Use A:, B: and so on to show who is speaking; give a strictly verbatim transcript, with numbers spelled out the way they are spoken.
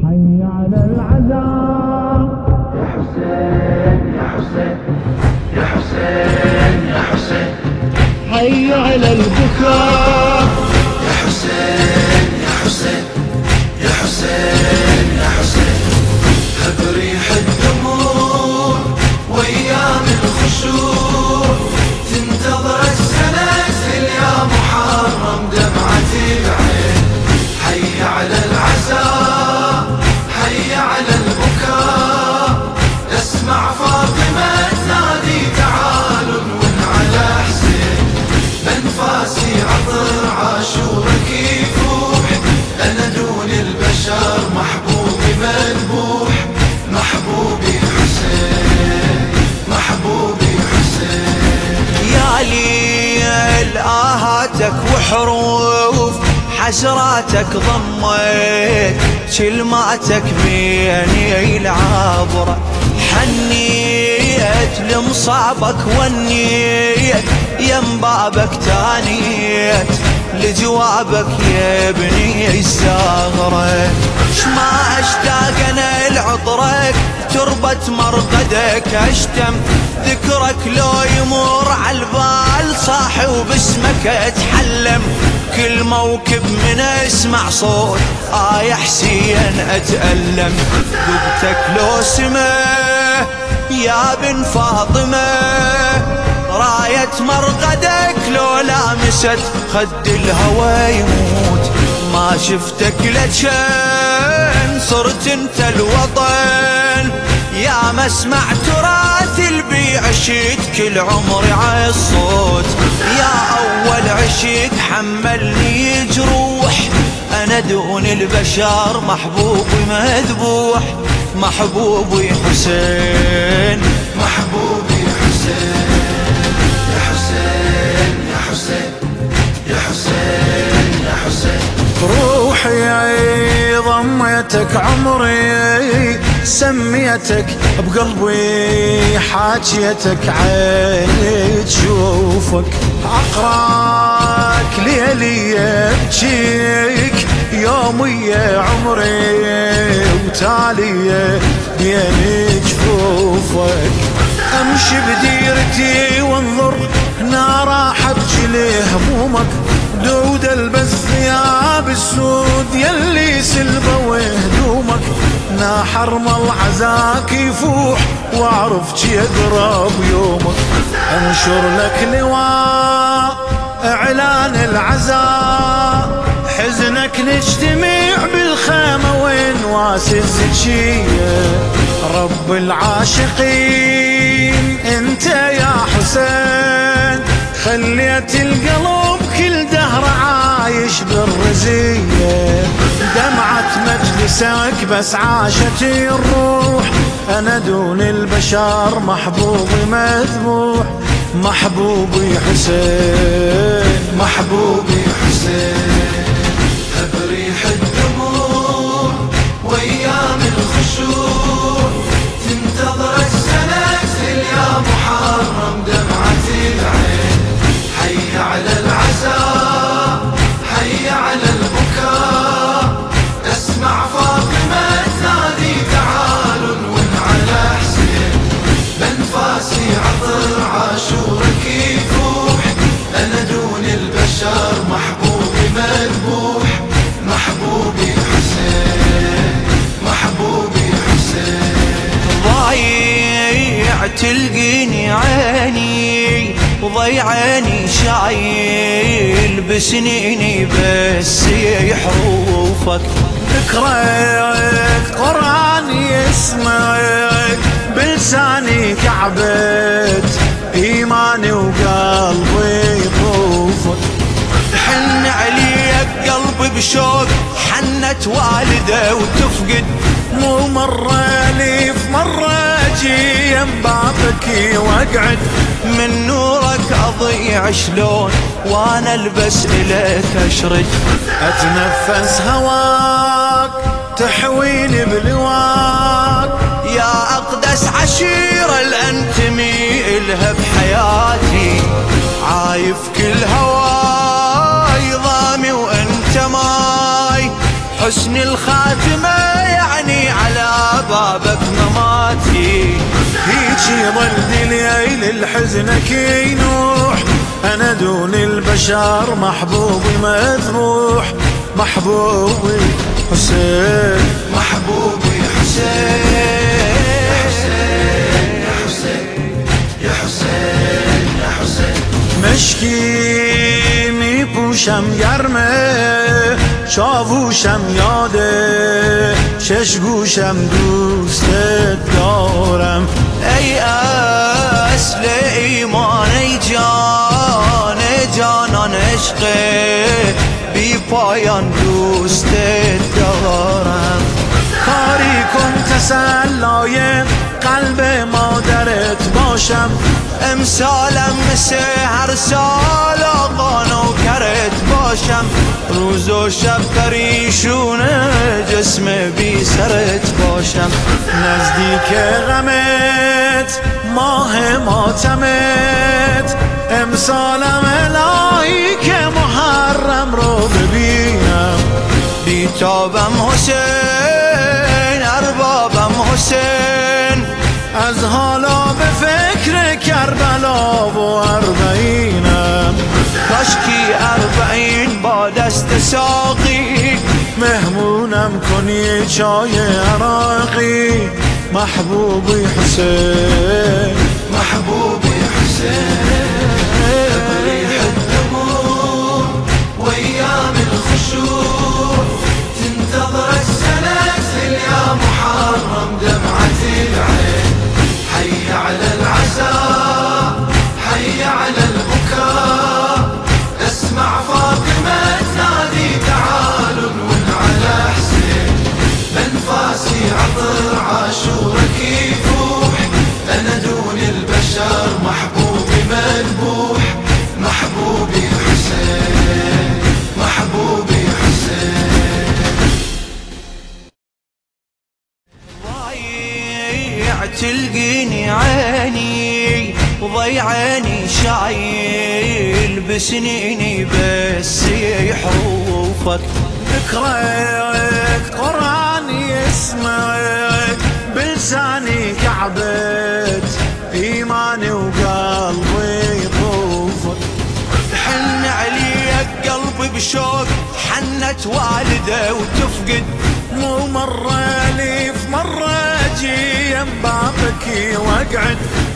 A: حي على العزاء
B: يا حسين يا حسين يا حسين يا حسين،
A: حي على البكاء
B: يا حسين يا حسين يا حسين يا حسين، هب ريح الدموع وايام الخشوع، تنتظر السلاسل يا محرم دمعة العين. حي على العزاء حي على البكاء، اسمع فاطمة تنادي تعالوا ون على حسين، بانفاسي عطر عاشورك يفوح، انا دون البشر محبوبي مذبوح، محبوبي حسين محبوبي حسين.
C: يا ليل آهاتك وحروف حسراتك ضميت، كلماتك بيني العبرة، حنيت لمصابك ونيت يم بابك تانيت، لجوابك يا ابني الزهرة، شما اشتاق انا لعطرك تربة مرقدك، اشتم ذكرك لو يمر عالبال صاحي وباسمك اتحلم، كل موكب من اسمع صوت آه يا حسين اتألم، ذبتك لو سمه يا بن فاطمة، راية مرقدك لو لامست خد الهوى يموت، ما شفتك لجن صرت انت الوطن، يا مسمع تراث البي عشت كل عمري عالصوت، يا اول عشق حملني جروح، انا دون البشر محبوبي مذبوح، محبوبي حسين
B: محبوبي حسين يا حسين يا حسين يا حسين يا حسين،
D: روحي ضميتك عمري سميتك بقلبي، حاجيتك عيني تشوفك، عقراك ليلي ابجيك يومي يا عمري، وتالي بين جفوفك، امشي بديرتي وانظر هنا راح ابجي لهمومك، دود البس ثياب السود يلي سلبوا هدومك، نا حرم العزاك يفوح واعرف جي اقرب يومك، انشر لك لواء اعلان العزاء، حزنك نجتمع بالخيمة وين واسز جيه، رب العاشقين انت يا حسين، خليت القلب كل دهر عايش بالرزية، دمعة مجلسك بس عاشت الروح، انا دون البشر محبوبي مذبوح، محبوبي حسين
B: محبوبي حسين، هب ريح الدموع وايام الخشوع، تنتظر السلاسل يا محرم دمعة العين. حي على العزاء حي على البكاء، اسمع فاطمة تنادي تعالوا ون على حسين، بانفاسي عطر عاشورك يفوح، انا دون البشر محبوبي مذبوح، محبوبي حسين محبوبي حسين.
C: ضايع تلقيني عيني وضيعاني شايل بسنيني بس حروفك،
D: ذكرك قرآن يسمعك بلساني كعبت إيماني وقلبي يطوفك،
C: حن عليك قلبي بشوق حنت والده وتفقد،
D: مو مرة لي في مرة اجي يم بابك واقعد،
C: من نورك اضيع شلون وانا البس اليك اشرد،
D: اتنفس هواك تحويني بلواك،
C: يا اقدس عشيرة الانتمي الها بحياتي، عايف كل هواي ضامي وانت ماي، حسن الخاتمة يعني بابك مماتي.
D: هيجي ظل ليل الحزنك ينوح، أنا دون البشر محبوبي مذبوح. محبوبي حسين،
C: محبوبي حسين،
B: يا حسين يا حسين يا حسين.
D: مشکی می پوشم گرمه، چاووشم یاده، شش گوشم دوستت دارم.
C: ای اصل ایمان، ای جان جانان عشق بی پایان دوستت دارم.
D: کاری کن تسلای قلب مادرت باشم،
C: امسالم مثل هر سال آقا نوکرت باشم. روز و شب پریشونه جسم بی سرت باشم.
D: نزدیک غمت ماه ماتمت، امسالم الهی که محرم رو ببینم.
C: بیتابم حسین، اربابم حسین،
D: از حالا به فکر کربلا و اربعینم.
C: کاشکی اربعین با دست ساقی
D: مهمونم کنی چای عراقی. محبوبی حسین،
B: محبوبي حسين. ريح الدموع وايام الخشوع، تنتظر السنة يا محرم دمعة العين. حي على العزاء، حي على البكاء، اسمع فاطمة تنادي تعالوا نون على حسين. بنفاسي عطر عاشورك يفوح، أنا دون البشر محبوبي مذبوح. محبوبي حسين، محبوبي حسين.
C: ضايع تلقيني عيني، وضيعاني شايل بسنيني بس حروفك.
D: ذكرك قرآن يسمعك بلساني كعبة إيماني وقلبي يطوفك.
C: حن عليك قلبي بشوق، حنت والده وتفقد.
D: مو مرة لي في مرة أجي يم بابك وأقعد،